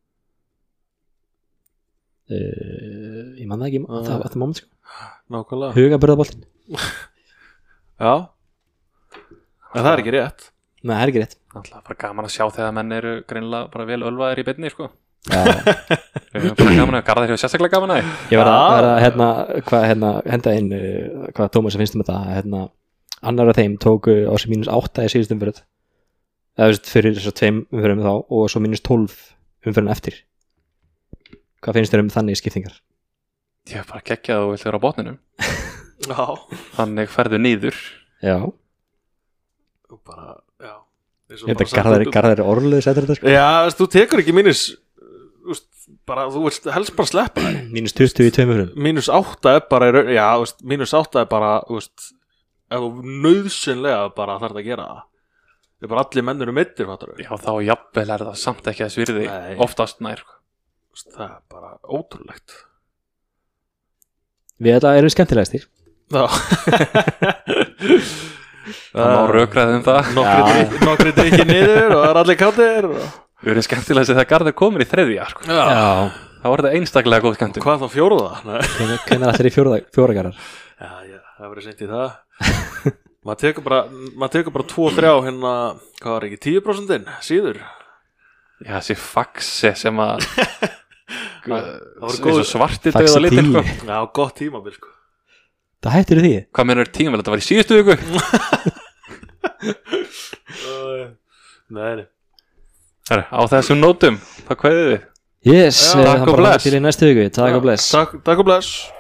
uh, ég man það ekki uh. það var það moment sko. Nákvæmlega Hugabörðaboltinn. Já, en það er ekki rétt. Nei, það er ekki rétt. Alltaf bara gaman að sjá þegar menn eru greinilega bara vel ölvaðir í beinni sko. Já, Við erum bara gaman að Garðar hefur sérstaklega gaman að því. ég var að, Já. var að hérna, hvað, hérna, henda inn uh, hvað Tómas finnst um þetta hérna, annar af þeim tóku á sig mínus átta í síðust umfyrir eða veist, fyrir þess að tveim umfyrir þá og svo mínus tólf umfyrir eftir. Hvað finnst þér um þannig skiptingar? Ég hef bara geggjað og vilt vera á botninum. Já, Þannig ferðu niður. Já, og bara, já þetta Garðar Garðar er orðlega sættur þetta sko. Já, veist, þú tekur ekki mínus úst, bara, þú veist helst bara sleppa þér. Mínus tuttugu í tveim umfyrir. Mínus átta er bara í raun- já, veist, mínus átta er bara úst, ef þú nauðsynlega bara þarf að gera það. Það er bara allir mennur um eittir, fattar við. Já, þá jafnvel er það samt ekki að svirði Nei. oftast nær sko. Úst, það er bara ótrúlegt. Við þetta erum skemmtilegastir. Já. Það má rökraði um það. Nokkri, nokkri drikki niður og það er allir káttir og... Við erum skemmtilega þegar Garðar komin í þriðja sko. Já. Það var þetta einstaklega góð skemmtun. Hvað þá fjóruða? Nei. Hvenær hvenær allir í fjóra fjóra Garðar? Já, já, það verður seint í það. Maður tekur bara maður tekur bara tvo þrjá hérna, hvað var ekki, tíu prósentin síður. Já, þessi faxi sem að Það voru eins góður- og svarti Faxi döða litir tíu. sko. Já, gott tímabil sko. Það hættir því. Hvað mennur tímavel? Þetta var í síðustu viku. Nei, nei. Herra, á þessum nótum, þá kveðið við. Yes, Já, eh, takk þá og bara bless. til í næstu viku. Takk og bless. Takk, takk og bless.